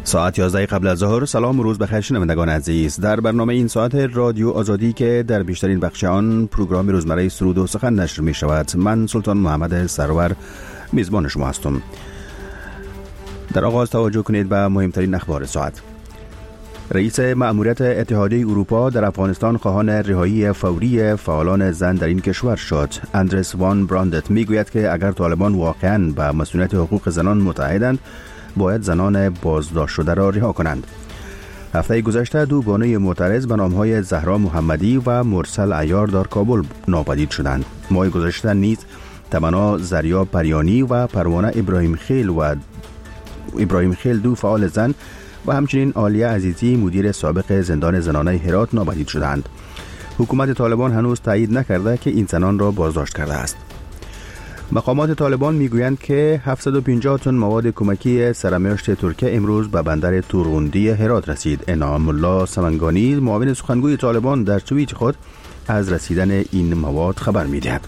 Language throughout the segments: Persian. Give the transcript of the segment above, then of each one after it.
ساعت 11 قبل از ظهر. سلام و روز بخیر شنوندگان عزیز. در برنامه این ساعت رادیو آزادی که در بیشترین بخش آن پروگرام روزمره سرود و سخن نشر می شود، من سلطان محمد سرور میزبان شما هستم. در آغاز توجه کنید به مهمترین اخبار ساعت. رئیس مأموریت اتحادیه اروپا در افغانستان خواهان رهایی فوری فعالان زن در این کشور شد. اندرس وان براندت میگوید که اگر طالبان واقعاً به مسئولیت حقوق زنان متعهدند، باید زنان بازداشت شده را رها کنند. هفته گذشته دو بانوی معترض به نامهای زهرا محمدی و مرسل عیار در کابل ناپدید شدند. ماه گذشته نیز تمنا زریا پریانی و پروانه ابراهیم خیل دو فعال زن و همچنین عالیه عزیزی مدیر سابق زندان زنانه هرات ناپدید شدند. حکومت طالبان هنوز تایید نکرده که این زنان را بازداشت کرده است. مقامات طالبان میگویند که 750 تن مواد کمکی سرمشت ترکیه امروز به بندر تورغوندی هرات رسید. انعام الله سمنگانی معاون سخنگوی طالبان در توییت خود از رسیدن این مواد خبر میدهد.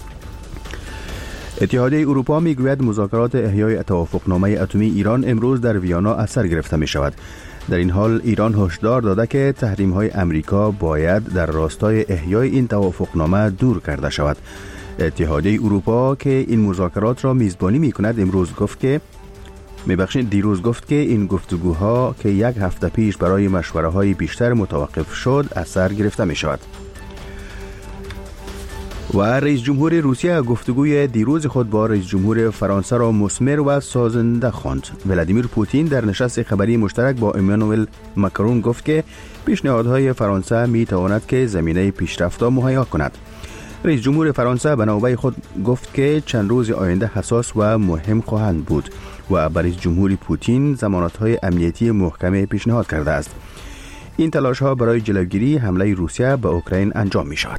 اتحادیه اروپا میگوید مذاکرات احیای توافقنامه اتمی ایران امروز در ویانا از سر گرفته می شود. در این حال ایران هشدار داده که تحریم‌های امریکا باید در راستای احیای این توافقنامه دور کرده شود. اتحادیه اروپا که این مذاکرات را میزبانی می‌کند دیروز گفت که این گفتگوها که یک هفته پیش برای مشوره‌های بیشتر متوقف شد از سر گرفته می‌شود. و رئیس جمهور روسیه گفتگوی دیروز خود با رئیس جمهور فرانسه را مثمر و سازنده خواند. ولادیمیر پوتین در نشست خبری مشترک با امانوئل ماکرون گفت که پیشنهادهای فرانسه می‌تواند که زمینه پیشرفت مهیا کند. رئیس جمهور فرانسه به نوبه خود گفت که چند روز آینده حساس و مهم خواهند بود و به رئیس جمهور پوتین ضمانت‌های امنیتی محکم پیشنهاد کرده است. این تلاش‌ها برای جلوگیری حمله روسیه به اوکراین انجام می‌شود.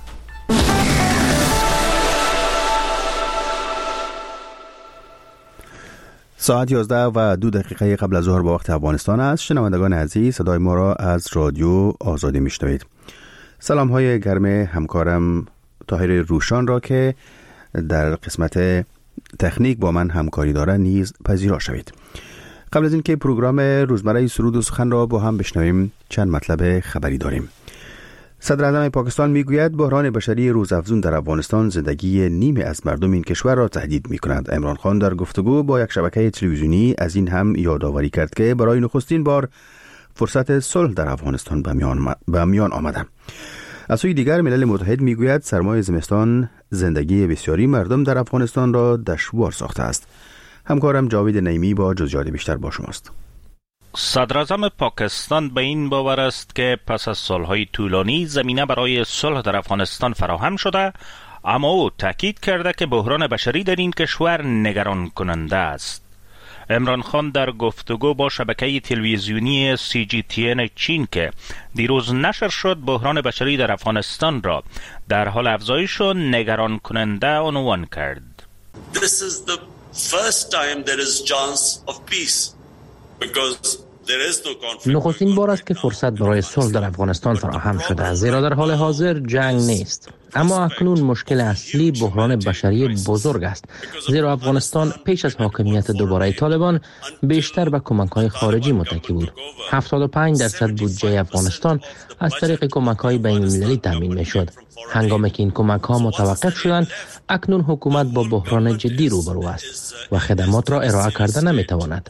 ساعت 11 و 2 دقیقه قبل از ظهر به وقت افغانستان است. شنوندگان عزیز، صدای ما را از رادیو آزادی میشنوید. سلام های گرم همکارم طاهر روشان را که در قسمت تکنیک با من همکاری داره نیز پذیرا شوید. قبل از اینکه پروگرام روزمره سرود و سخن را با هم بشنویم، چند مطلب خبری داریم. صدر اعظم پاکستان میگوید بحران بشری روزافزون در افغانستان زندگی نیمه از مردم این کشور را تهدید میکند. عمران خان در گفتگو با یک شبکه تلویزیونی از این هم یادآوری کرد که برای نخستین بار فرصت صلح در افغانستان به میان آمده. از سوی دیگر ملل متحد میگوید سرمای زمستان زندگی بسیاری مردم در افغانستان را دشوار ساخته است. همکارم جاوید نعیمی با جزئیات بیشتر با شماست. صدر اعظم پاکستان به این باور است که پس از سالهای طولانی زمینه برای صلح در افغانستان فراهم شده، اما او تاکید کرده که بحران بشری در این کشور نگران کننده است. عمران خان در گفتگو با شبکه تلویزیونی CGTN چین که دیروز نشر شد، بحران بشری در افغانستان را در حال افزایش و نگران کننده عنوان کرد. This is the first time there is chance of peace because نخستین بار است که فرصت برای صلح در افغانستان فراهم شده، زیرا در حال حاضر جنگ نیست. اما اکنون مشکل اصلی بحران بشری بزرگ است، زیرا افغانستان پیش از حاکمیت دوباره طالبان بیشتر به کمک‌های خارجی متکی بود. 75% بودجه افغانستان از طریق کمک‌های بین‌المللی تامین می‌شد. هنگامی که این کمک‌ها متوقف شدند، اکنون حکومت با بحران جدی روبرو است و خدمات را ارائه کرده نمی‌تواند.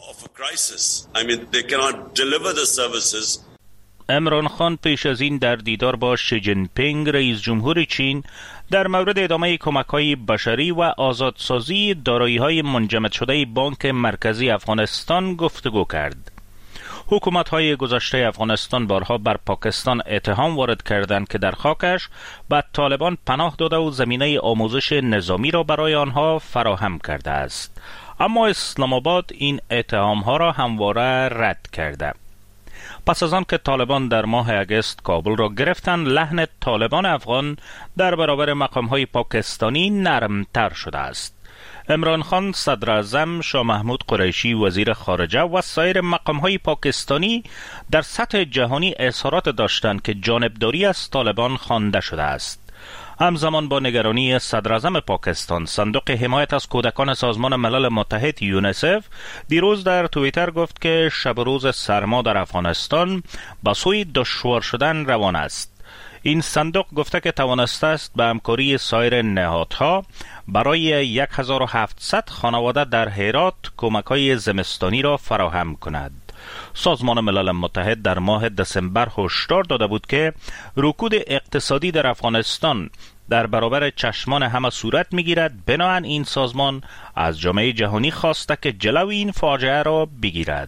عمران خان پیش از این در دیدار با شی جین پینگ رئیس جمهور چین در مورد ادامه کمک‌های بشری و آزادسازی دارایی‌های منجمد شده بانک مرکزی افغانستان گفتگو کرد. حکومت‌های گذشته افغانستان بارها بر پاکستان اتهام وارد کردند که در خاکش به طالبان پناه داده و زمینه آموزش نظامی را برای آنها فراهم کرده است. اما اسلام آباد این اتهام‌ها را همواره رد کرده. پس از آن که طالبان در ماه اگست کابل را گرفتند، لحن طالبان افغان در برابر مقام‌های پاکستانی نرمتر شده است. عمران خان، صدر اعظم، شاه محمود قریشی وزیر خارجه و سایر مقام‌های پاکستانی در سطح جهانی اظهارات داشتند که جانبداری از طالبان خوانده شده است. همزمان با نگرانی صدراعظم پاکستان، صندوق حمایت از کودکان سازمان ملل متحد یونیسف دیروز در توییتر گفت که شب روز سرما در افغانستان به سوی دشوار شدن روان است. این صندوق گفته که توانسته است به همکاری سایر نهادها برای 1700 خانواده در هرات کمک‌های زمستانی را فراهم کند. سازمان ملل متحد در ماه دسامبر هشدار داده بود که رکود اقتصادی در افغانستان در برابر چشمان همه صورت می‌گیرد. بنابراین این سازمان از جامعه جهانی خواسته که جلو این فاجعه را بگیرد.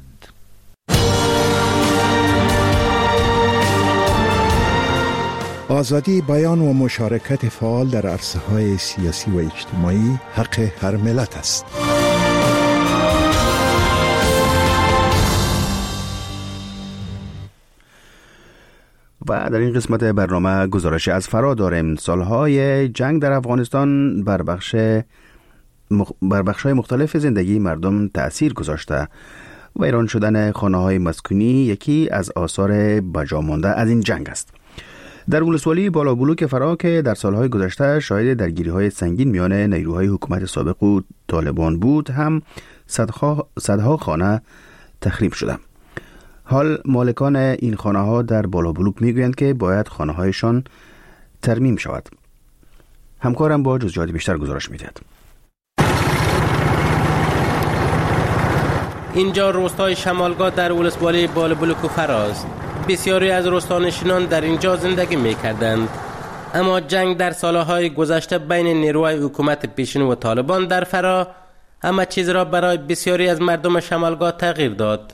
آزادی بیان و مشارکت فعال در عرصه‌های سیاسی و اجتماعی حق هر ملت است. و در این قسمت برنامه گزارشی از فرا داریم. سالهای جنگ در افغانستان بر بخش‌های مختلف زندگی مردم تأثیر گذاشته. ویران شدن خانه‌های مسکونی یکی از آثار بجامانده از این جنگ است. در ولسوالی بالابلوک فرا که در سالهای گذشته شاهد درگیری‌های سنگین میان نیروهای حکومت سابق و طالبان بود، هم صدها خانه تخریب شده. حال مالکان این خانه‌ها در بالابلوک میگویند که باید خانه‌هایشان ترمیم شود. همکارم با جزئیات بیشتر گزارش می‌دهد. اینجا روستای شمالگاه در ولسوالی بالابلوک و فراست. بسیاری از روستانشینان در اینجا زندگی می‌کردند. اما جنگ در سالهای گذشته بین نیروهای حکومت پیشین و طالبان در فرا همه چیز را برای بسیاری از مردم شمالگاه تغییر داد.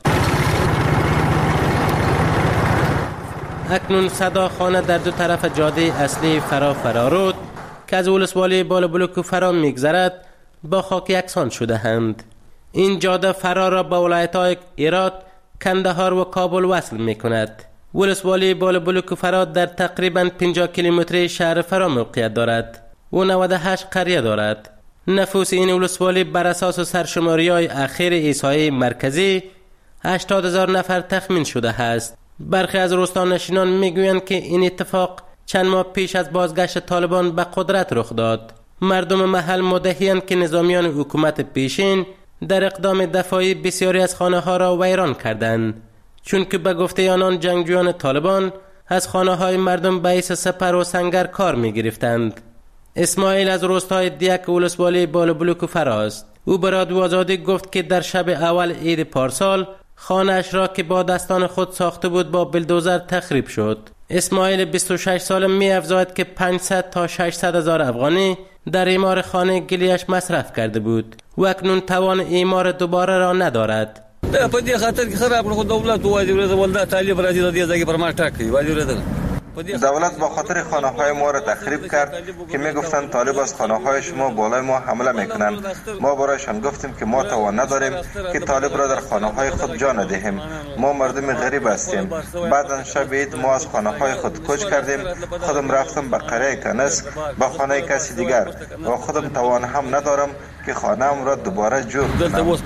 اکنون صدا خانه در دو طرف جاده اصلی فرارود که از ولسوالی بالابلوک و فرا می‌گذرد با خاک یکسان شده اند. این جاده فرا را با ولایت‌های هرات، کندهار و کابل وصل می‌کند. ولسوالی بالابلوک و فرا در تقریباً 50 کیلومتری شهر فرا موقعیت دارد و 98 قریه دارد. نفوس این ولسوالی بر اساس سرشماری‌های اخیر احصایه مرکزی 80,000 نفر تخمین شده است. برخی از روستانشینان میگویند که این اتفاق چند ماه پیش از بازگشت طالبان به قدرت رخ داد. مردم محل مدعی‌اند که نظامیان حکومت پیشین در اقدام دفاعی بسیاری از خانه‌ها را ویران کردند، چون که به گفته آنان جنگجویان طالبان از خانه‌های مردم به حیث سپر و سنگر کار می‌گرفتند. اسماعیل از روستای دیک ولسوالی بالابلوک و فراست. او به رادیو آزادی گفت که در شب اول عید پارسال خانه‌اش را که با دستان خود ساخته بود با بلدوزر تخریب شد. اسماعیل 26 ساله می‌افزاید که 500 تا 600 هزار افغانی در اعمار خانه گلیش مصرف کرده بود و اکنون توان اعمار دوباره را ندارد. په دې خاطر کې خراب کړو دولت وایي ولدا طالب راځي د دې ځای پر ما ټاکي وایي دولت با خاطر خانه‌های ما را تخریب کرد که میگفتند طالب از خانه‌های شما بالای ما حمله میکنند. ما برایشان گفتیم که ما توان نداریم که طالب را در خانه‌های خود جا ندهیم. ما مردم غریب هستیم. بعد شب عید ما از خانه‌های خود کوچ کردیم. خودم رفتم به قریه کنسک با خانه کسی دیگر و خودم توان هم ندارم که خانه‌ام را دوباره جور کنم.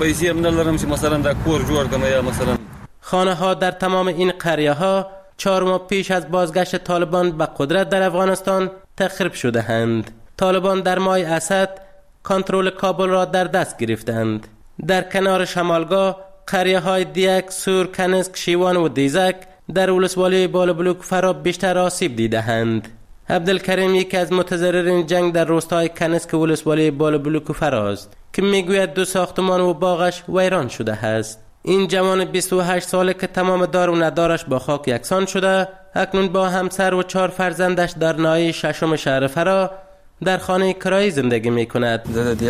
خانه‌ها در تمام این قریه‌ها 4 ماه پیش از بازگشت طالبان به قدرت در افغانستان تخریب شده اند. طالبان در ماه اسد کنترل کابل را در دست گرفتند. در کنار شمالگاه قریه‌های دیک، سور، کنسک، شیوان و دیزک در ولسوالی بالابلوک فرا بیشتر آسیب دیده‌اند. عبدالکریم یکی از متضررین جنگ در روستای کنسک ولسوالی بالابلوک فراست که میگوید 2 ساختمان و باغش ویران شده است. این جوان 28 ساله که تمام دار و ندارش با خاک یکسان شده، اکنون با همسر و 4 فرزندش در ناحیه 6 شهر فرا در خانه کرایی زندگی می کند.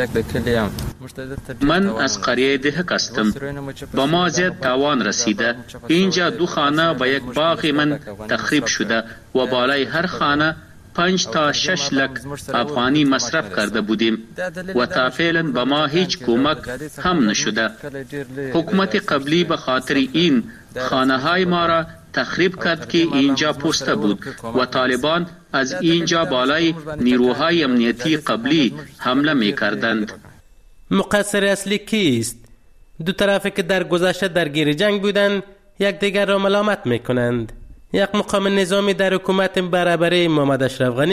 من از قریه دهک هستم. با ما زیاد تاوان رسیده. اینجا 2 خانه و 1 باغ من تخریب شده و بالای هر خانه 5 تا 6 لک افغانی مصرف کرده بودیم و تا فعلا به ما هیچ کمک هم نشده. حکومت قبلی به خاطر این خانه های ما را تخریب کرد که اینجا پوسته بود و طالبان از اینجا بالای نیروهای امنیتی قبلی حمله می کردند. مقصر اصلی کیست؟ 2 طرفی که در گذشته درگیر جنگ بودند یکدیگر را ملامت می کنند. یک مقام نظامی در حکومت برابری محمد اشرف غنی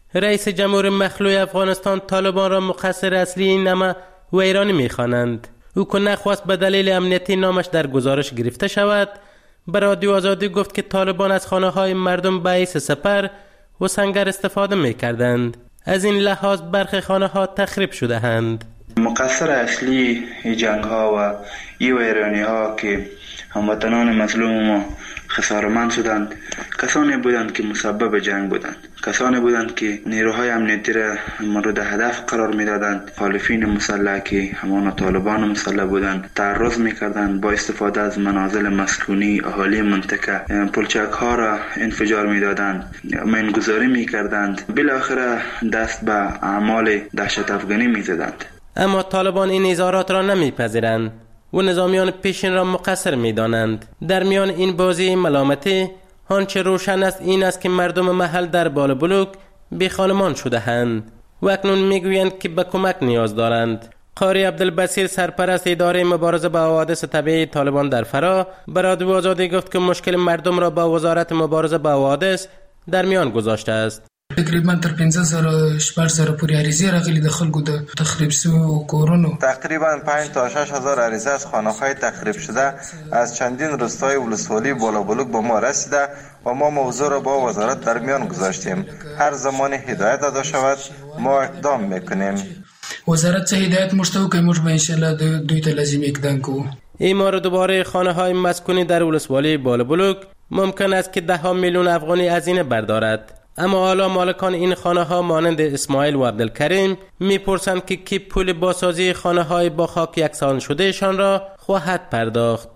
رئیس جمهور مخلوع افغانستان طالبان را مقصر اصلی این نمه ویرانی می‌خوانند. او که نخواست به دلیل امنیتی نامش در گزارش گرفته شود، به رادیو آزادی گفت که طالبان از خانه‌های مردم به حیث سپر و سنگر استفاده می‌کردند. از این لحاظ برخی خانه‌ها تخریب شده اند. مقصر اصلی جنگ‌ها و ویرانی‌ها که هموطنان مظلوم ما خسارمند شدند کسانی بودند که مسبب جنگ بودند، کسانی بودند که نیروهای امنیتی را مورد هدف قرار می‌دادند. مخالفین مسلح که همان طالبان مسلح بودند تعرض می‌کردند، با استفاده از منازل مسکونی اهالی منطقه پلچک‌ها را انفجار می‌دادند، مین‌گذاری می‌کردند، بالاخره دست به اعمال دهشت افغانی می‌زدند. اما طالبان این اظهارات را نمی‌پذیرند و نظامیان پیشین را مقصر می‌دانند. در میان این بازی ملامتی آنچه روشن است این است که مردم محل در بالابلوک بیخانمان شده اند و اکنون میگویند که به کمک نیاز دارند. قاری عبدالبصیر سرپرست اداره مبارزه با حوادث طبیعی طالبان در فرا به رادیو آزادی گفت که مشکل مردم را با وزارت مبارزه با حوادث در میان گذاشته است. تقریبا تر 15,000 پورې عریضې راغلي د خلکو د تخریب شویو کورونو. تقریبا 5 تا 6,000 عریضه از خانه‌های تخریب شده از چندین روستای ولسوالی بالابلوک به ما رسیده و ما موضوع را با وزارت در میان گذاشتیم. هر زمان هدایت داده شود ما اقدام میکنیم. وزارت چه هدایت مشتو که موږ به ان شاء الله دوی ته لازم اقدام کوو. اعمار دوباره خانه‌های مسکونی در ولسوالی بالابلوک ممکن است که 10 میلیون افغانی هزینه بردارد. اما حالا مالکان این خانه ها مانند اسماعیل و عبدالکریم میپرسند که کی پول بازسازی خانه های با خاک یکسان شده شان را خواهد پرداخت.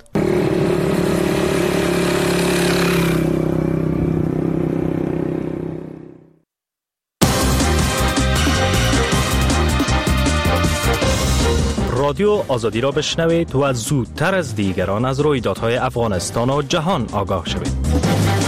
رادیو آزادی را بشنوید و زودتر از دیگران از رویدادهای افغانستان و جهان آگاه شوید.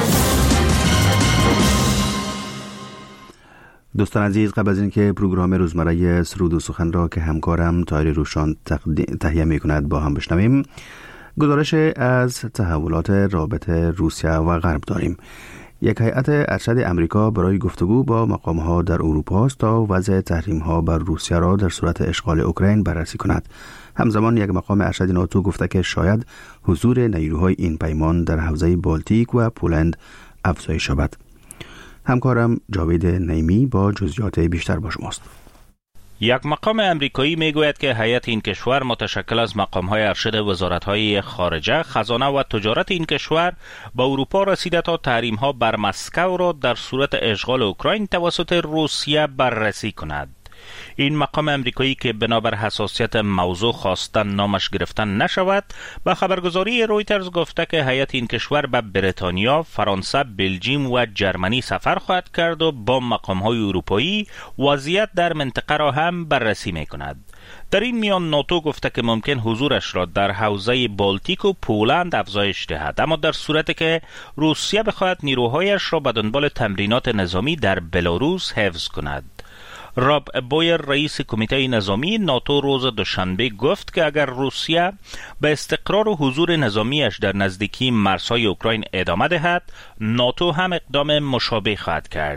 دوستان عزیز، قبل از اینکه پروگرام روزمره سرود و سخن را که همکارم طاهر روشان تهیه می‌کند با هم بشنویم، گزارش از تحولات رابطه روسیه و غرب داریم. یک هیئت ارشد امریکا برای گفتگو با مقام‌ها در اروپا است تا وضع تحریم‌ها بر روسیه را در صورت اشغال اوکراین بررسی کند. همزمان یک مقام ارشد ناتو گفته که شاید حضور نیروهای این پیمان در حوزه بالتیک و پولند افزایش یابد. همکارم جاوید نعیمی با جزئیات بیشتر با شماست. یک مقام امریکایی میگوید که هیئت این کشور متشکل از مقام‌های ارشد وزارت‌های خارجه، خزانه و تجارت این کشور با اروپا رسیده تا تحریم‌ها بر مسکو را در صورت اشغال اوکراین توسط روسیه بررسی کند. این مقام امریکایی که بنابر حساسیت موضوع خواستن نامش گرفتن نشود، با خبرگزاری رویترز گفته که هیئت این کشور به بریتانیا، فرانسه، بلژیم و جرمنی سفر خواهد کرد و با مقام‌های اروپایی وضعیت در منطقه را هم بررسی می‌کند. در این میان ناتو گفته که ممکن حضورش را در حوزه بالتیک و پولند افزایش دهد، اما در صورتی که روسیه بخواهد نیروهایش را به دنبال تمرینات نظامی در بلاروس حفظ کند. راب بویر رئیس کمیته نظامی ناتو روز دوشنبه گفت که اگر روسیه به استقرار و حضور نظامیش در نزدیکی مرزهای اوکراین ادامه دهد، ناتو هم اقدام مشابه خواهد کرد.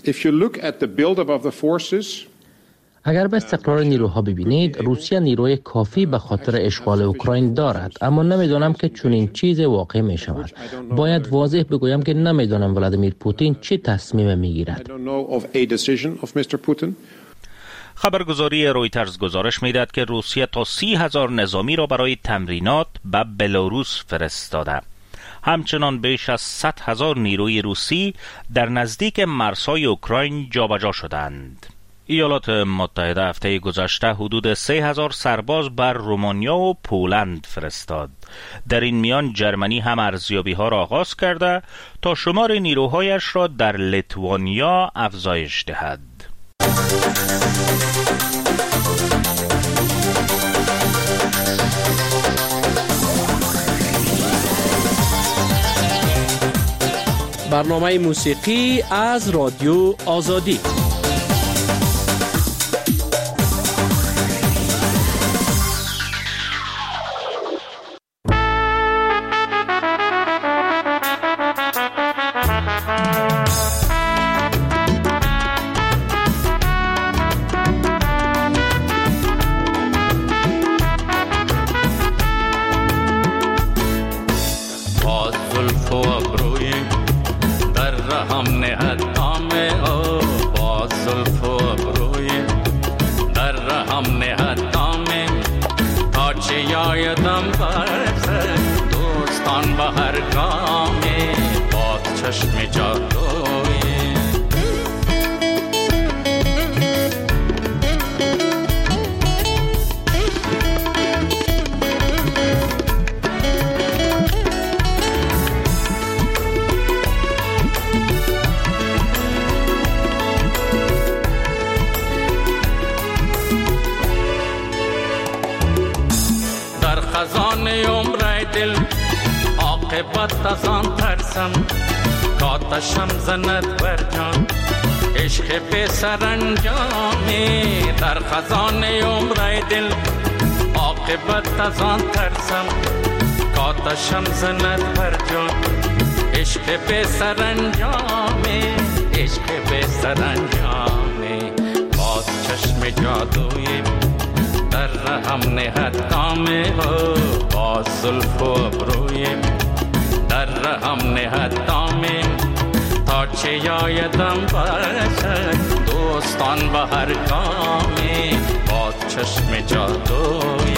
اگر به استقرار نیروها ببینید، روسیه نیروی کافی به خاطر اشغال اوکراین دارد، اما نمیدانم که چنین چیز واقع می شود. باید واضح بگویم که نمیدانم ولادیمیر پوتین چه تصمیم میگیرد. خبرگزاری رویترز گزارش میدهد که روسیه تا 30,000 نظامی را برای تمرینات به بلاروس فرستاده. همچنان بیش از 100,000 نیروی روسی در نزدیک مرزهای اوکراین جابجا شدند. ایالات متحده هفته گذشته حدود 3,000 سرباز بر رومانیا و پولند فرستاد. در این میان جرمنی هم ارزیابی‌ها را آغاز کرده تا شمار نیروهایش را در لیتوانیا افزایش دهد. برنامه موسیقی از رادیو آزادی. رهم نهد دامه او با زلف و ابروی در رهم نهد دامه تا چه یایدم برسه دوستان به هر گامه باد چشم جادوی خزان عمر دل عاقبت از آن ترسم کاتشم زند بر جان عشق به سرانجامی در خزان عمر دل عاقبت از آن ترسم کاتشم زند بر جان عشق به سرانجامی عشق به سرانجامی باز چشم جادوی در رهم نهد دامه با زلف و ابروی در رهم نهد دامه تا چه یایدم برسد دوستان به هر گامی با چشم جادوی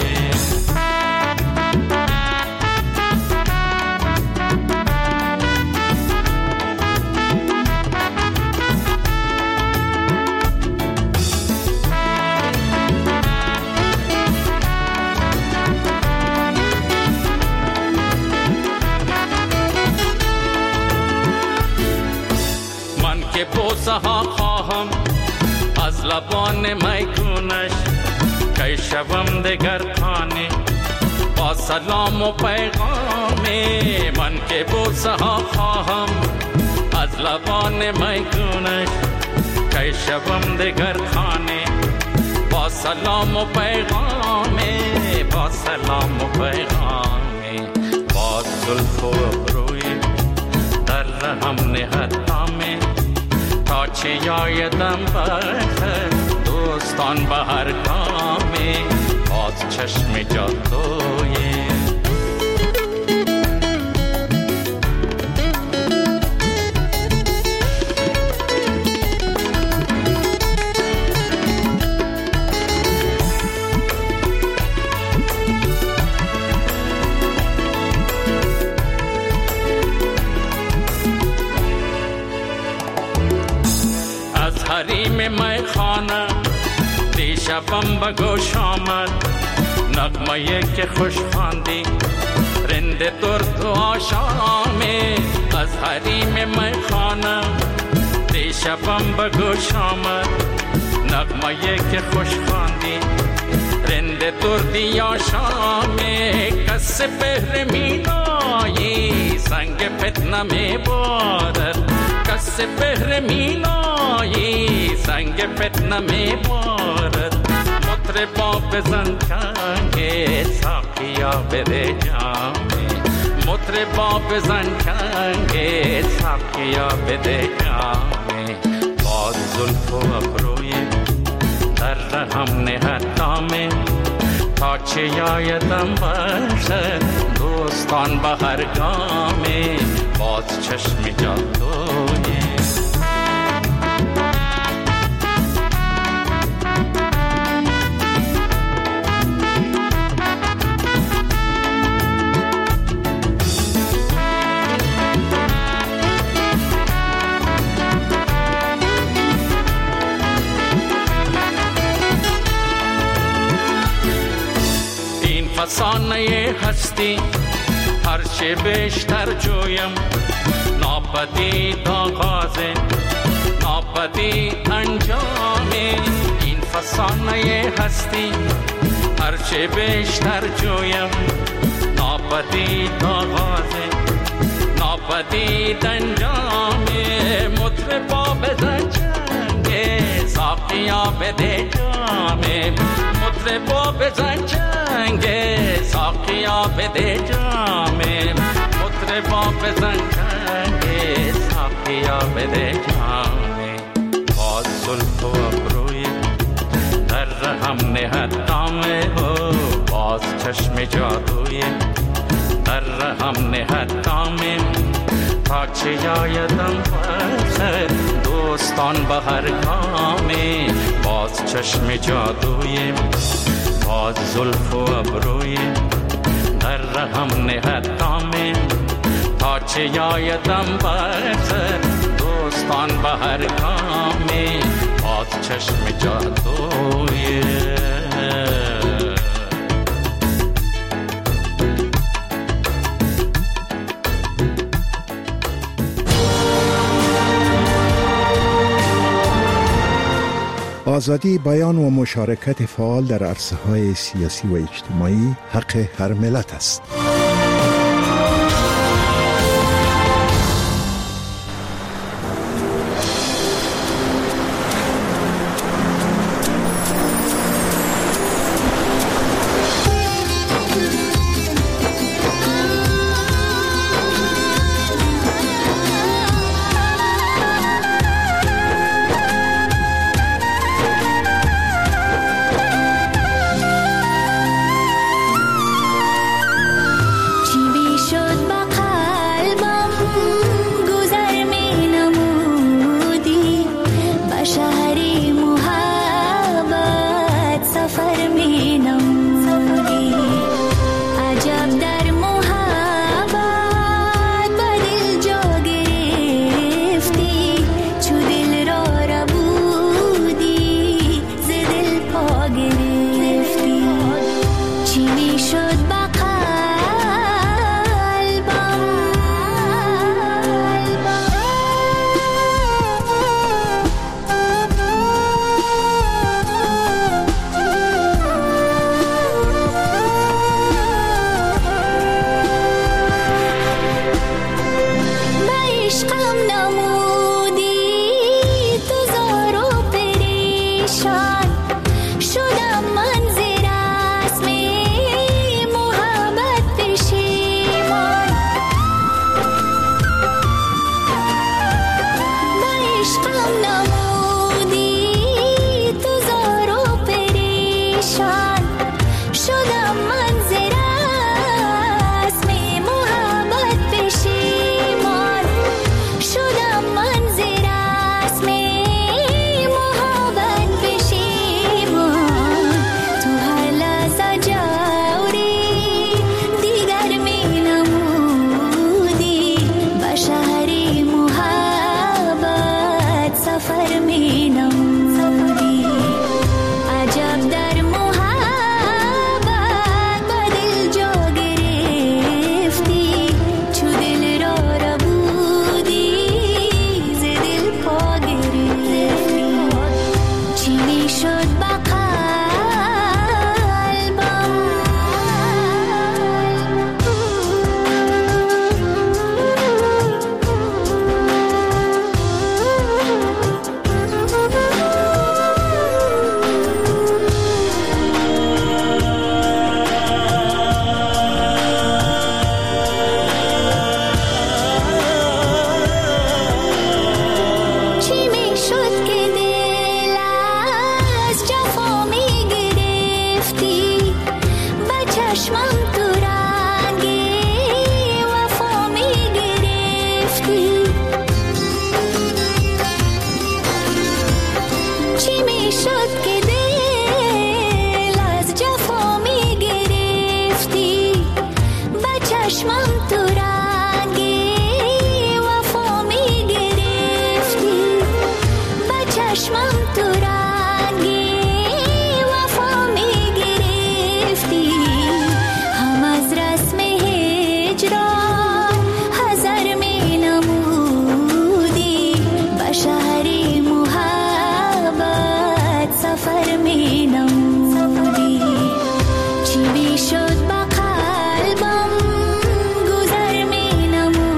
که بوسه ها خواهم از لبان میگونش که شوم دگر خانه با سلام و پیغامی من که بوسه ها خواهم از لبان میگونش که شوم دگر خانه با سلام و پیغامی با سلام و پیغامی با زلف و ابروی در رهم نهد دامه تا چه یایدم برسد دوستان به هر گامی باز چشم جادوی حریم میخانه دیشبم به گوش آمد نغمه که خوش خواندی رند درد و آشامی از حریم میخانه دیشبم به گوش آمد نغمه که خوش خواندی رند دردی آشامی کس بهر مینایی سنگ فتنه میبارد کس بهر مینایی سنگ فتنه میبارد مطربا بزن چنگ ساقیا بده جامی مطربا بزن چنگ ساقیا بده جامی با زلف و ابروی در رهم نهد دامه تا چه یایدم برسد دوستان به هر گامی باز چشم جادوی این فسانه هستی هرچه بیشتر جویم ناپدید آغاز ناپدید انجام این فسانه هستی هرچه بیشتر جویم ناپدید آغاز ناپدید انجام مطربا بزن چنگ ساقیا بده جام مطربا بزن چنگ ساقیا بده جام مطربا بزن چنگ ساقیا بده جام باز زلف و ابروی در رهم نهد دامه باز چشم جادوی در رهم نهد دامه تا چه یادم بخیر دوستان به هر گامی باز چشم جادوی باز زلف و ابروی در رحم نهد دامی تا چه یادم بخیر دوستان به هر گامی باز چشم جادوی آزادی بیان و مشارکت فعال در عرصه‌های سیاسی و اجتماعی حق هر ملت است.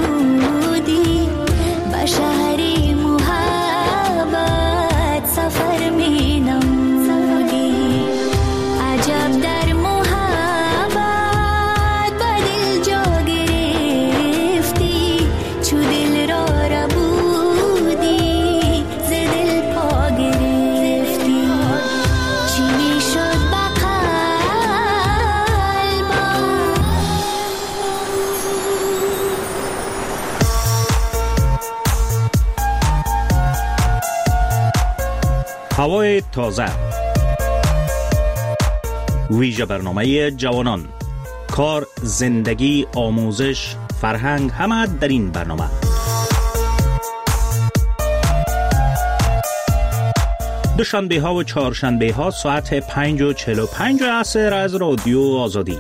شهری محبت سفر هوای تازه، ویژه برنامه جوانان، کار، زندگی، آموزش، فرهنگ، همه در این برنامه. دوشنبه ها و چهارشنبه ها ساعت 5:45 عصر از رادیو آزادی.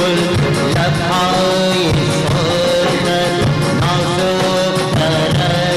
لبهای سرخ نازک ترک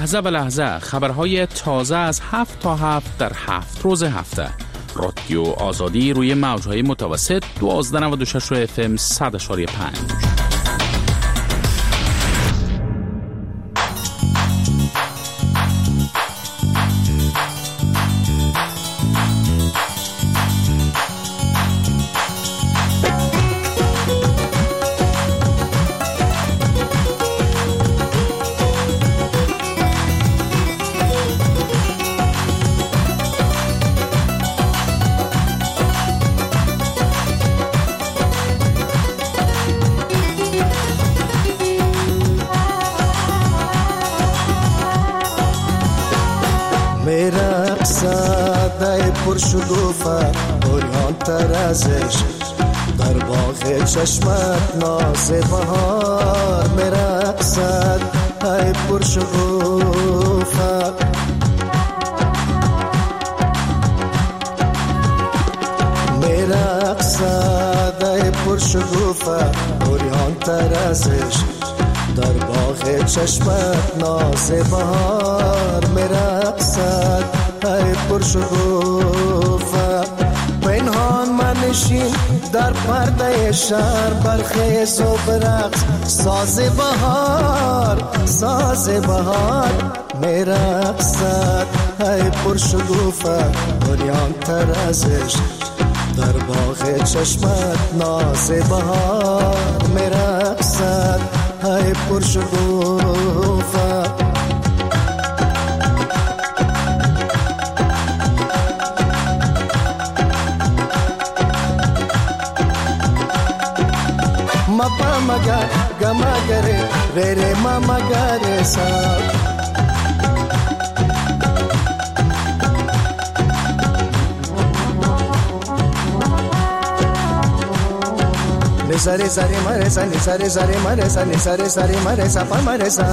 لحظه به لحظه خبرهای تازه از 7 تا 7 در 7 روز هفته. رادیو آزادی روی موجهای متوسط 1296 FM 100.5. شکوفه اوریان ترازش در باغ چشمت ناز بهار میرقصد ای پر شکوفه میرقصد ای پر شکوفه اوریان ترازش در باغ چشمت ناز بهار میرقصد ای پر شکوفه پنهان منشین در پرده شهر برخیز و برقص ساز بهار میرقصد ای پر شکوفه اوریان ترازش در باغ چشمت ناز بهار میرقصد ای پر شکوفه Mapa maga gama gare re re mama gare sa Ni sare sare mare sa ni sare sare mare sa ni sare sare mare sa pa mare sa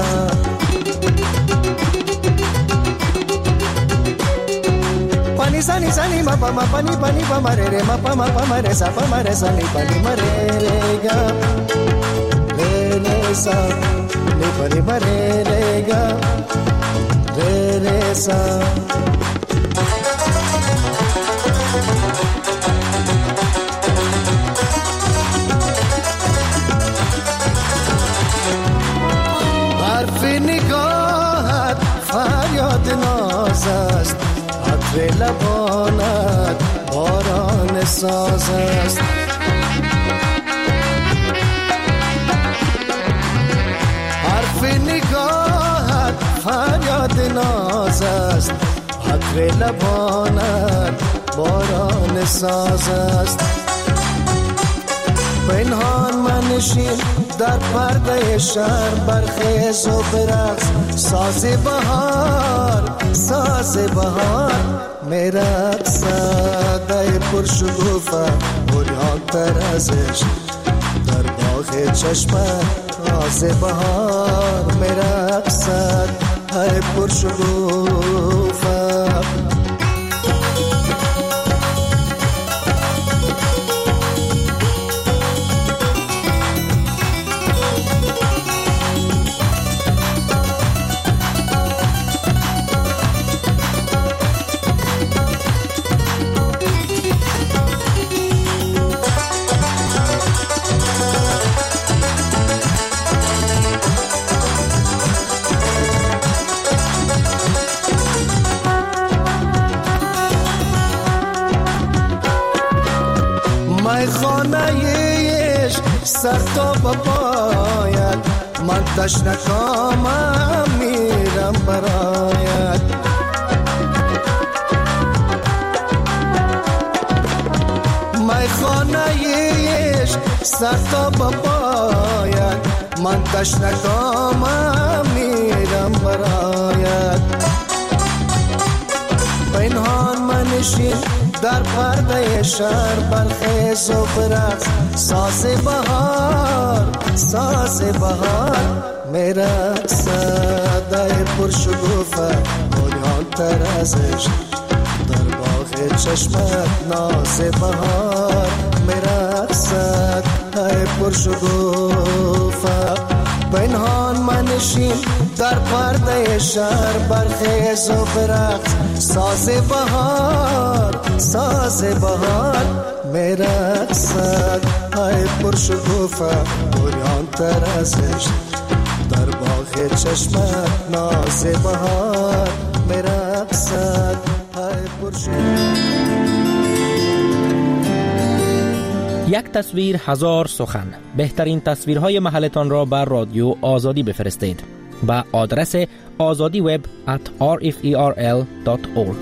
Pani sa ni ma pa ni pa mare re ma pa mare sa ni pa ni mare re ga re re sa ni pa ni mare re ga re re sa حرف نگاهت فریاد ناز است عطر لبانت باران ساز است حرف نگاهت فریاد ناز است عطر لبانت باران ساز است پنهان منشین در پرده شهر برخیز و برقص ساز بهار میرقصد ای پر شکوفه اوریان ترازش در باغ چشمت ناز بهار میرقصد ای پر شکوفه سر تا بپاید من تشنکامم میرم برایت میخانه عشق سر تا بپاید من تشنکامم میرم برایت پنهان منشین در پرده شهر برخیز و برقص ساز بهار میرقصد ای پر شکوفه اوریان ترازش در باغ چشمت ناز بهار میرقصد ای پر شکوفه پنهان من بنشین در پرده شهر برخیز و برقص ساز بهار میرقصد های پرشکوفه بریان تر از عشق در باغ چشمت ناز بهار میرقصد های پرشکوفه. یک تصویر هزار سخن. بهترین تصویرهای محلتان را بر رادیو آزادی بفرستید به آدرس azadiweb@rferl.org.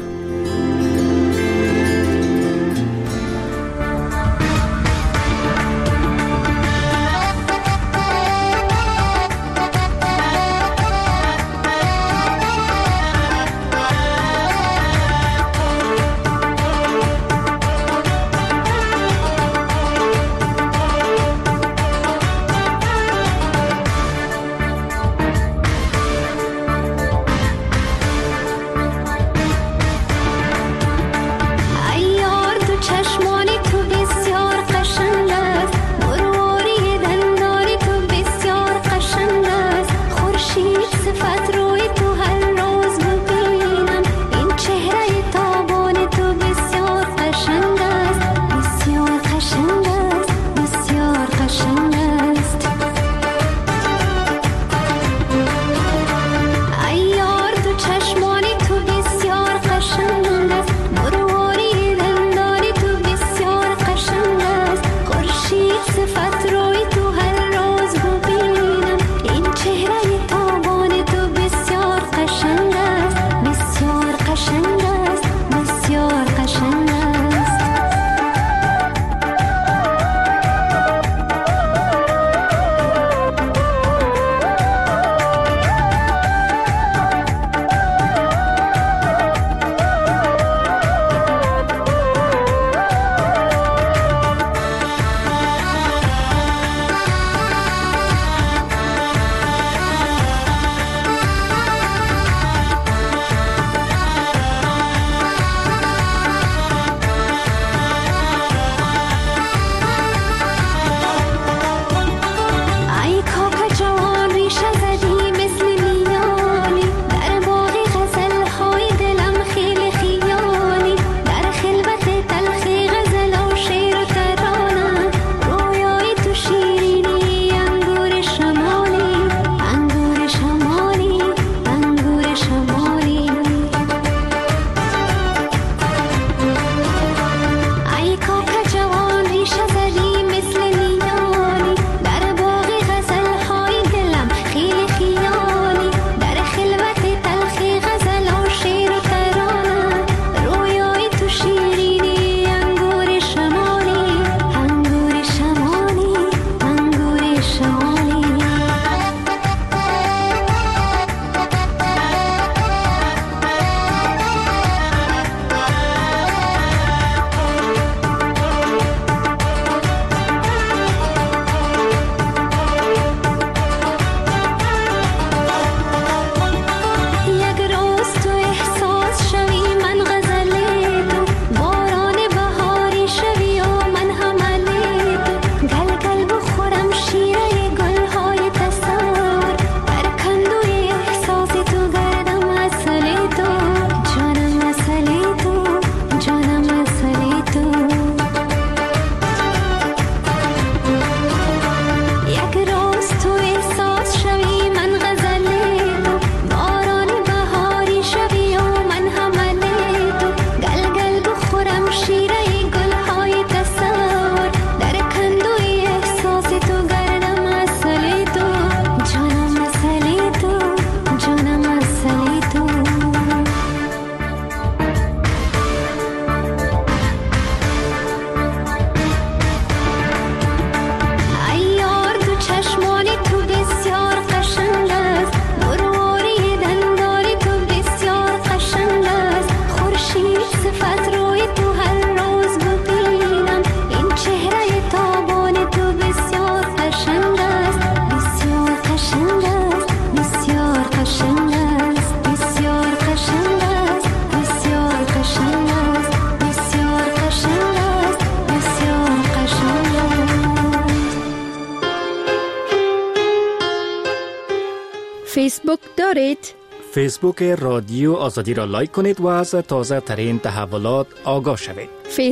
فیسبوک دارید؟ فیسبوک رادیو آزادی را لایک کنید و از تازه ترین تحولات آگاه شوید.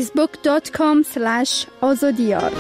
facebook.com/azadiyar.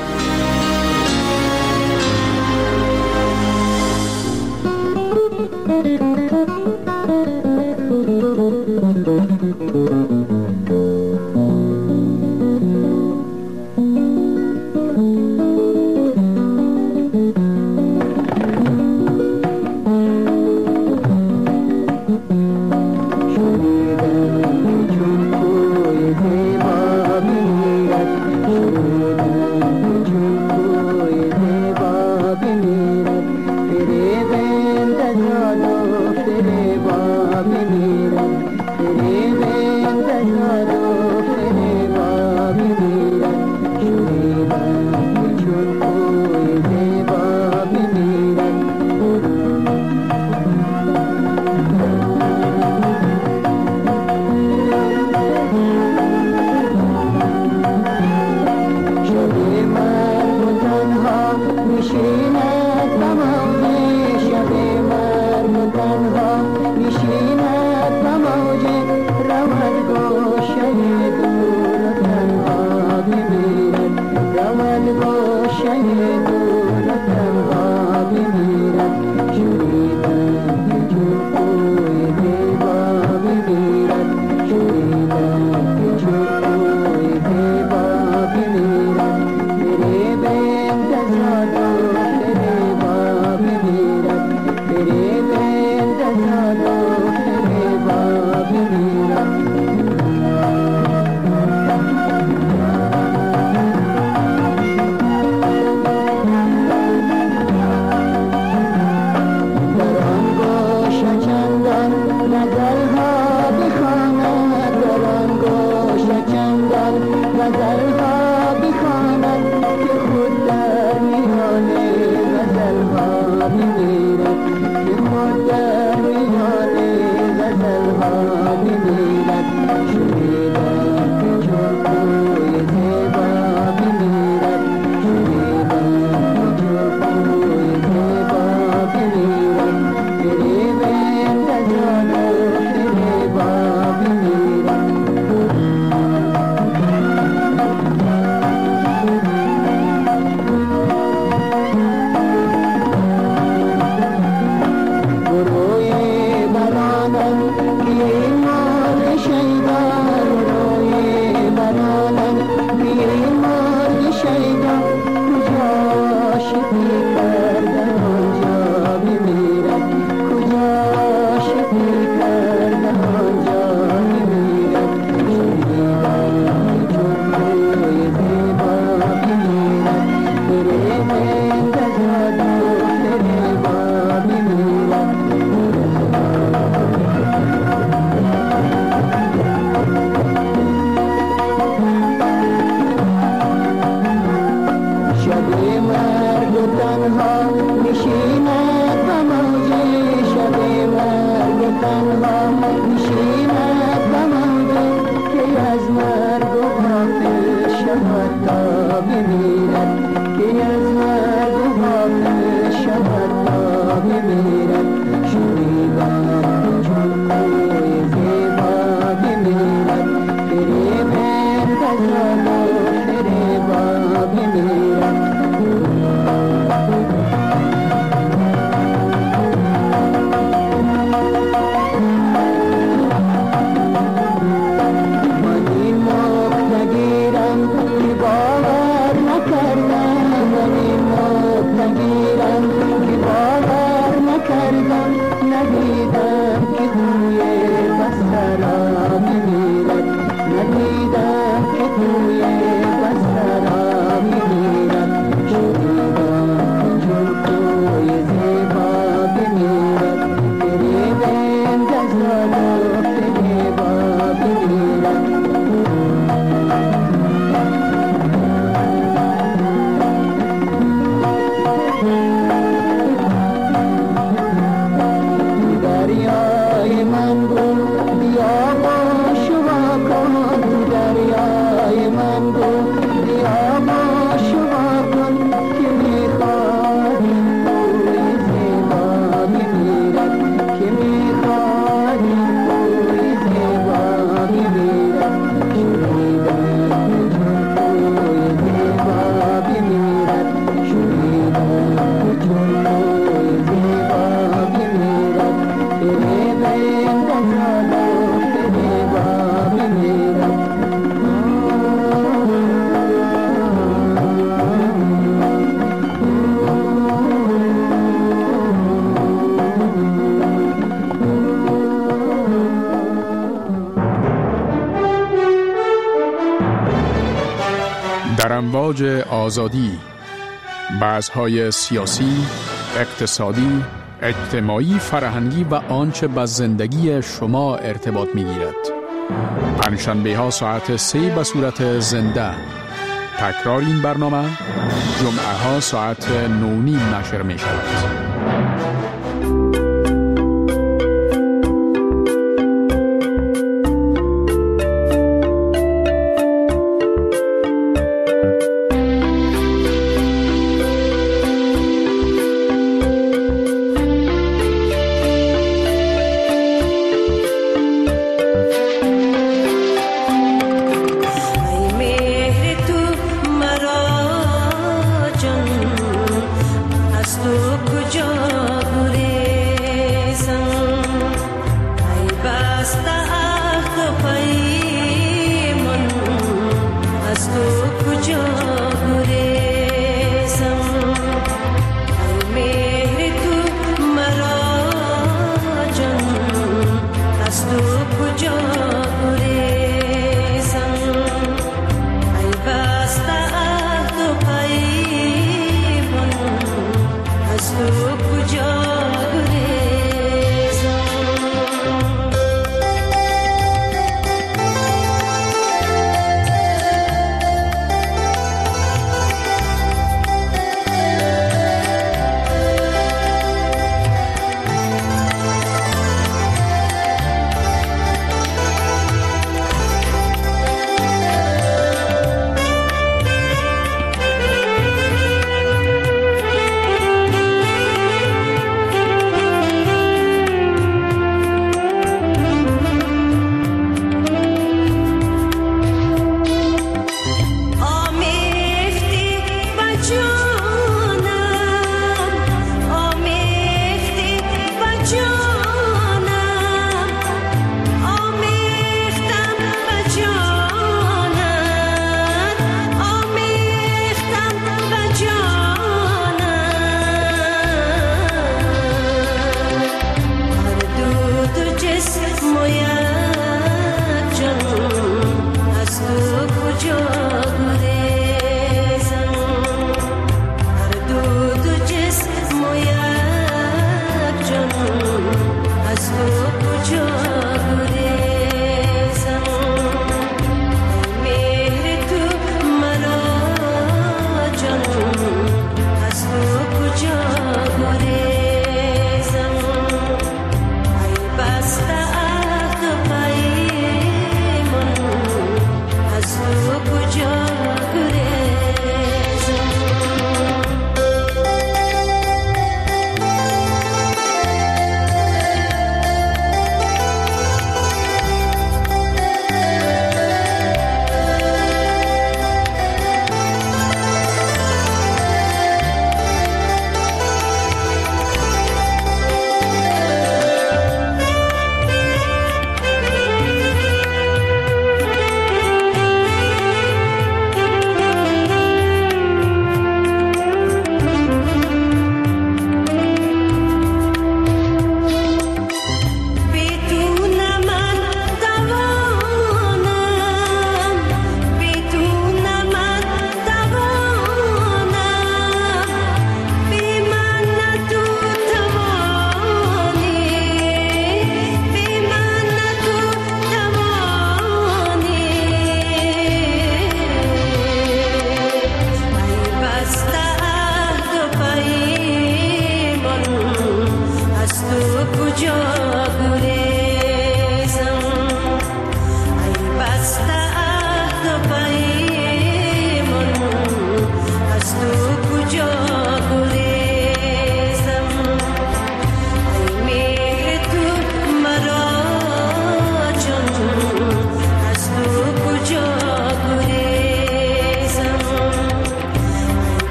در امواج آزادی، بحث‌های سیاسی، اقتصادی، اجتماعی، فرهنگی و آنچه به زندگی شما ارتباط می‌گیرد. پنجشنبه ها ساعت 3 به صورت زنده. تکرار این برنامه جمعه ها ساعت 9:30 نشر می شود.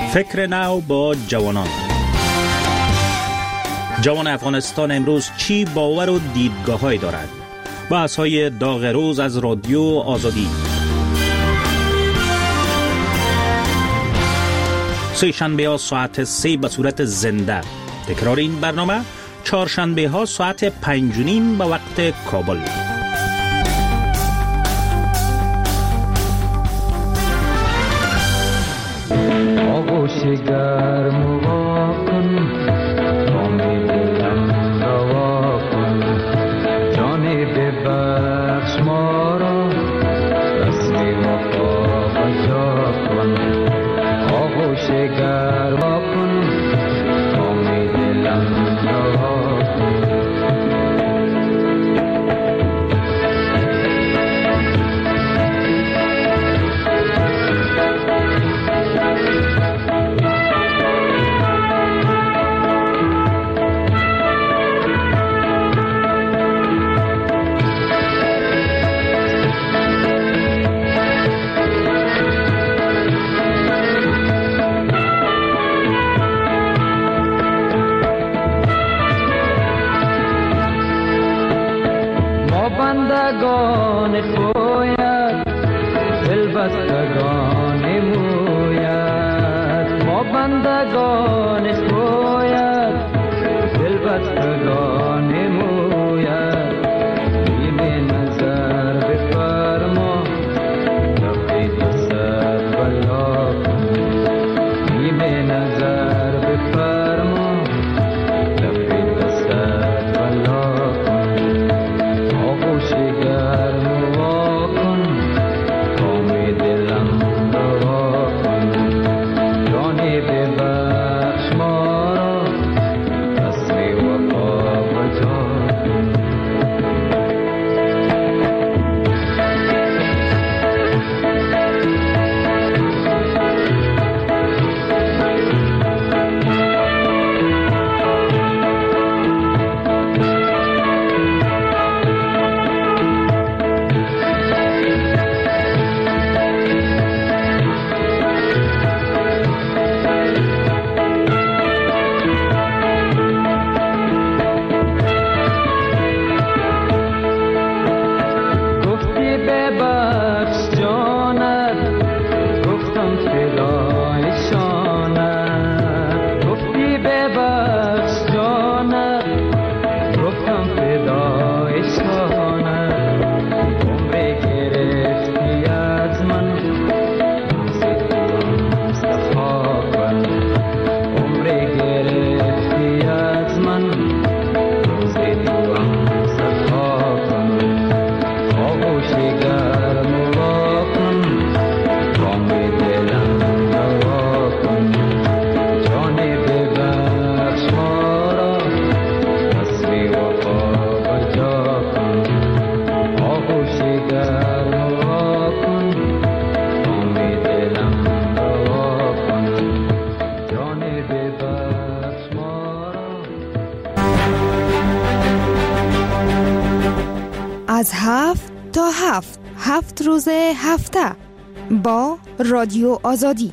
فکر نو با جوانان. جوان افغانستان امروز چی باور و دیدگاه‌هایی دارد؟ بحث‌های داغ روز از رادیو آزادی. سه شنبه ها ساعت 3 به صورت زنده. تکرار این برنامه چهارشنبه ها ساعت 5:30 به وقت کابل. آغوش گرم و واکن، بام دلم روا کن، جانی ببخش ما را، رسمی وفا بجا کن. آغوش گرم واکن، بام دلم روا کن. بندگان خویت، دلبستگان مویت. ما بندگان خویت، دلبستگان مویت. بیم نظر بفرما، تفید سر بلا کن. بیم نظر بفرما، تفید سر بلا کن. آغوش گرم واکن، بام دلم روا کن. جانی ببخش ما را، رسمی وفا بجا کن. از 7 تا 7 روز هفته با رادیو آزادی.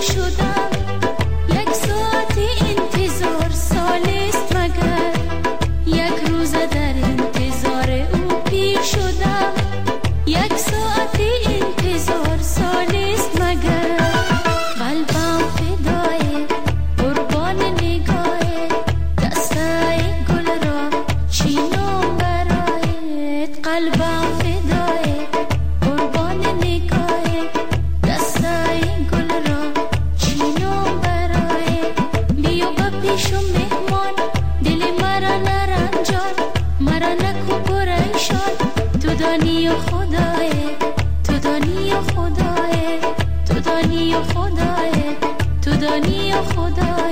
شدم، یک ساعت انتظار سالست مگر، یک روز در انتظار او پیر شدم، یک ساعت انتظار سالست مگر، قلبم فدای قربان نگاه، دستای گل را چینم برایت، قلبم فدای قربان نگاه، دستای گل را چینم برایت، بیا با پیشم مهمان، دل مرا نرنجان، مرا نکو پریشان، تو دانی و خدای، تو دانی و خدای، تو دانی و خدای، تو دانی و خدای.